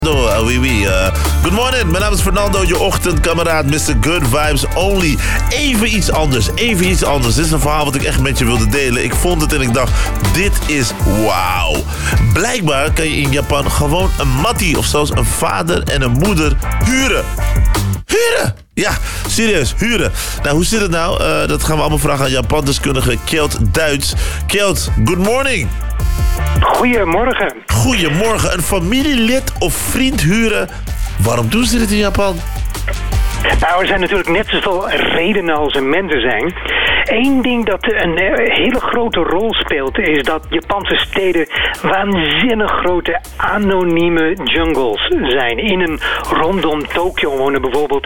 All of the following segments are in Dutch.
Oui, oui. Good morning, mijn naam is Fernando, je ochtendkameraad, Mr. Good Vibes Only. Even iets anders. Dit is een verhaal wat ik echt met je wilde delen. Ik vond het en ik dacht, dit is wauw. Blijkbaar kan je in Japan gewoon een mattie of zelfs een vader en een moeder huren. Ja, serieus, huren. Nou, hoe zit het nou? Dat gaan we allemaal vragen aan Japandeskundige Kjeld Duits. Kjeld, good morning. Goedemorgen. Een familielid of vriend huren. Waarom doen ze dit in Japan? Nou, er zijn natuurlijk net zoveel redenen als er mensen zijn. Eén ding dat een hele grote rol speelt is dat Japanse steden waanzinnig grote anonieme jungles zijn. In en rondom Tokio wonen bijvoorbeeld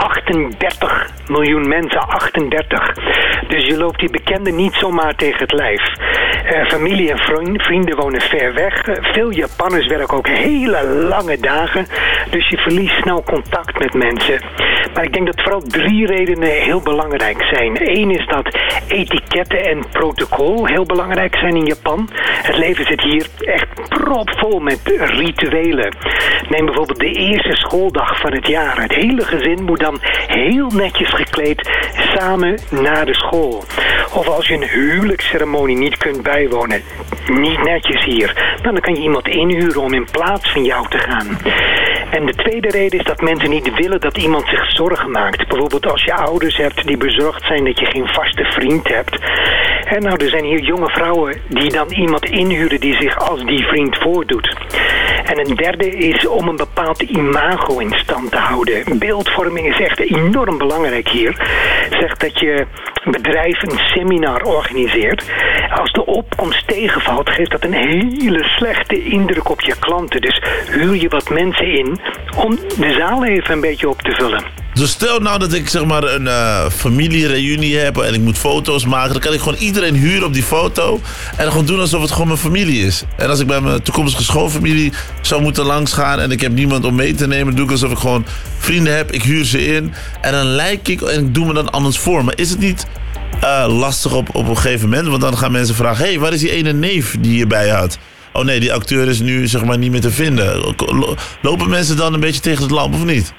38 miljoen mensen. 38. Dus je loopt die bekenden niet zomaar tegen het lijf. Familie en vrienden wonen ver weg. Veel Japanners werken ook hele lange dagen. Dus je verliest snel contact met mensen. Maar ik denk dat vooral 3 redenen heel belangrijk zijn. Eén is dat etiketten en protocol heel belangrijk zijn in Japan. Het leven zit hier echt propvol met rituelen. Neem bijvoorbeeld de eerste schooldag van het jaar. Het hele gezin moet dan heel netjes gekleed samen naar de school. Of als je een huwelijksceremonie niet kunt bijwonen. Niet netjes hier. Dan kan je iemand inhuren om in plaats van jou te gaan. En de tweede reden is dat mensen niet willen dat iemand zich zorgen maakt. Bijvoorbeeld als je ouders hebt die bezorgd zijn dat je geen vaste vriend hebt. En nou, er zijn hier jonge vrouwen die dan iemand inhuren die zich als die vriend voordoet. En een derde is om een bepaald imago in stand te houden. Beeldvorming is echt enorm belangrijk hier. Zegt dat je bedrijf een seminar organiseert. Als de opkomst tegenvalt, geeft dat een hele slechte indruk op je klanten. Dus huur je wat mensen in om de zaal even een beetje op te vullen. Dus stel nou dat ik zeg maar een familiereunie heb en ik moet foto's maken. Dan kan ik gewoon iedereen huren op die foto. En dan gewoon doen alsof het gewoon mijn familie is. En als ik bij mijn toekomstige schoonfamilie zou moeten langsgaan en ik heb niemand om mee te nemen, doe ik alsof ik gewoon vrienden heb. Ik huur ze in. En dan lijk ik en ik doe me dan anders voor. Maar is het niet lastig op een gegeven moment? Want dan gaan mensen vragen, hey, waar is die ene neef die je bij had? Oh nee, die acteur is nu zeg maar niet meer te vinden. Lopen mensen dan een beetje tegen het lamp of niet?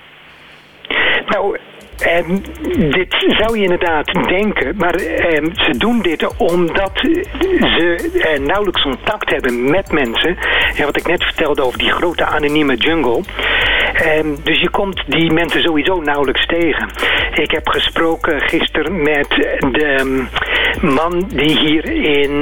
Nou, dit zou je inderdaad denken, maar ze doen dit omdat ze nauwelijks contact hebben met mensen. Ja, wat ik net vertelde over die grote anonieme jungle. Dus je komt die mensen sowieso nauwelijks tegen. Ik heb gesproken gisteren met de man die hier in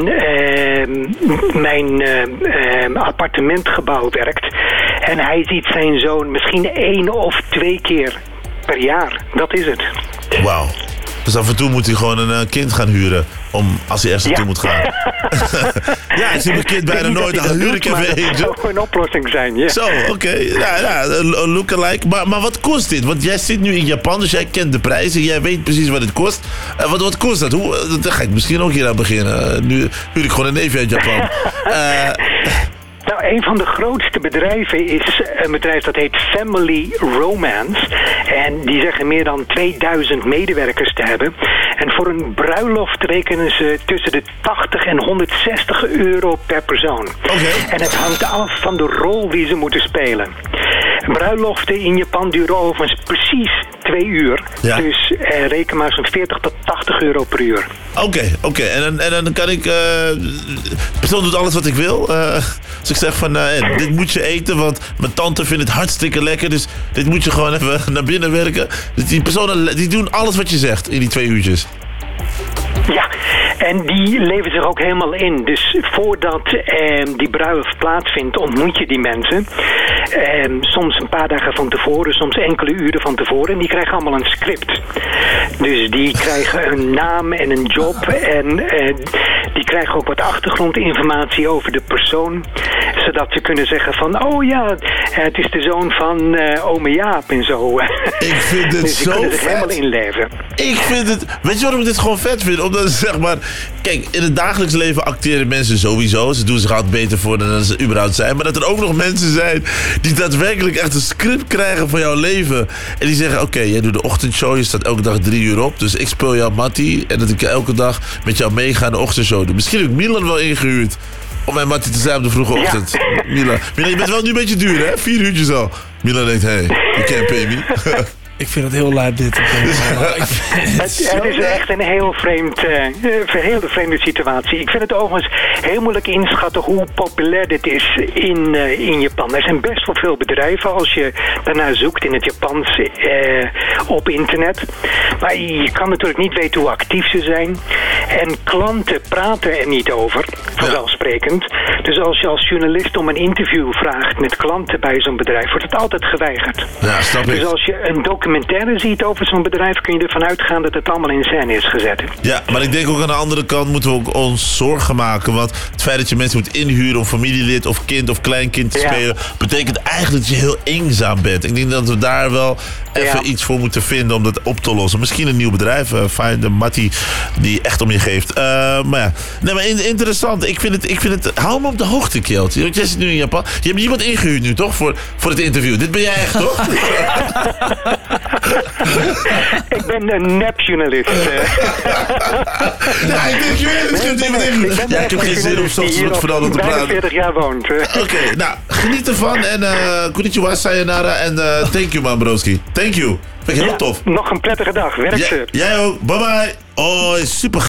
mijn appartementgebouw werkt. En hij ziet zijn zoon misschien 1 of 2 keer per jaar. Dat is het. Wauw. Dus af en toe moet hij gewoon een kind gaan huren. Als hij ergens naartoe moet gaan. Ja, ik zie mijn kind bijna nooit. Dan huur ik even eentje. Dat zou een oplossing zijn, ja. Zo, oké. Ja, lookalike. Maar wat kost dit? Want jij zit nu in Japan, dus jij kent de prijzen. Jij weet precies wat het kost. Wat kost dat? Dan ga ik misschien ook hier aan beginnen. Nu huur ik gewoon een neefje uit Japan. Nou, een van de grootste bedrijven is een bedrijf dat heet Family Romance. En die zeggen meer dan 2000 medewerkers te hebben. En voor een bruiloft rekenen ze tussen de 80 en 160 euro per persoon. Okay. En het hangt af van de rol die ze moeten spelen. Bruiloften in Japan duren overigens precies 2 uur. Ja. Dus reken maar zo'n 40 tot 80 euro per uur. Oké. En dan kan ik... de persoon doet alles wat ik wil. Als ik zeg van, dit moet je eten, want mijn tante vindt het hartstikke lekker. Dus dit moet je gewoon even naar binnen werken. Dus die personen die doen alles wat je zegt in die 2 uurtjes. Ja, en die leven zich ook helemaal in. Dus voordat die bruiloft plaatsvindt, ontmoet je die mensen. Soms een paar dagen van tevoren, soms enkele uren van tevoren. En die krijgen allemaal een script. Dus die krijgen een naam en een job. En die krijgen ook wat achtergrondinformatie over de persoon. Zodat ze kunnen zeggen van, oh ja, het is de zoon van ome Jaap en zo. Ik vind het dus zo kunnen zich vet. helemaal inleven. Ik vind het... Weet je waarom ik dit gewoon vet vind? Omdat zeg maar... Kijk, in het dagelijks leven acteren mensen sowieso. Ze doen zich altijd beter voor dan ze überhaupt zijn. Maar dat er ook nog mensen zijn die daadwerkelijk echt een script krijgen van jouw leven. En die zeggen, oké, jij doet de ochtendshow. Je staat elke dag 3 uur op. Dus ik speel jou Mattie. En dat ik elke dag met jou meega aan de ochtendshow doe. Misschien heb ik Milan wel ingehuurd. om mijn mattie te zijn op de vroege ochtend. Ja. Mila, je bent wel nu een beetje duur, hè? 4 uurtjes al. Mila denkt, hey, you can't pay me. Ik vind het heel lijp dit. Het is echt een heel vreemde situatie. Ik vind het overigens heel moeilijk inschatten hoe populair dit is in Japan. Er zijn best wel veel bedrijven als je daarna zoekt in het Japans op internet. Maar je kan natuurlijk niet weten hoe actief ze zijn. En klanten praten er niet over, vanzelfsprekend. Dus als je als journalist om een interview vraagt met klanten bij zo'n bedrijf, wordt het altijd geweigerd. Ja, snap ik. Dus als je een documentaire ziet over zo'n bedrijf, kun je ervan uitgaan dat het allemaal in scène is gezet. Ja, maar ik denk ook aan de andere kant moeten we ook ons zorgen maken. Want het feit dat je mensen moet inhuren om familielid of kind of kleinkind te spelen, betekent eigenlijk dat je heel eenzaam bent. Ik denk dat we daar wel even iets voor moeten vinden om dat op te lossen. Misschien een nieuw bedrijf, find de Mattie die echt om je geeft. Maar ja, nee, maar interessant. Ik vind het, hou me op de hoogte, Kjeld. Want jij zit nu in Japan. Je hebt iemand ingehuurd nu, toch? Voor het interview. Dit ben jij echt, toch? Ik ben een nepjournalist. Ja, ik denk, je hebt iemand ingehuurd. Ja, ik heb geen zin om ochtends met Fernando te praten. 40 jaar woont. Oké, nou, geniet ervan. En konnichiwa, sayonara. En thank you, man, broski. Thank you. Vind ik heel tof. Nog een prettige dag. Werk ze. Jij ook. Bye bye. Oh, super.